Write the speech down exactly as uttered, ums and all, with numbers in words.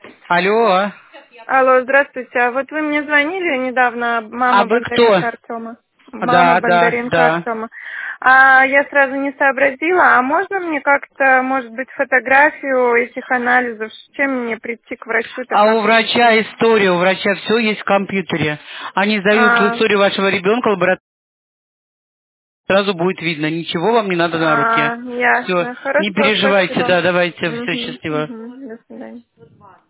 Алло. Алло, здравствуйте. А вот вы мне звонили недавно, А мама вы кто? Бондаренко Артема. Мама Да, да, Бондаренко да. Артема. А я сразу не сообразила, а можно мне как-то, может быть, фотографию этих анализов? С чем мне прийти к врачу-то, А у как мне? врача история, у врача все есть в компьютере. Они сдают А, историю вашего ребенка, лабораторию, сразу будет видно. Ничего вам не надо на руки. а, Все, ясно. не Хорошо, переживайте, спасибо. да, давайте, все Угу, счастливо. угу. До свидания.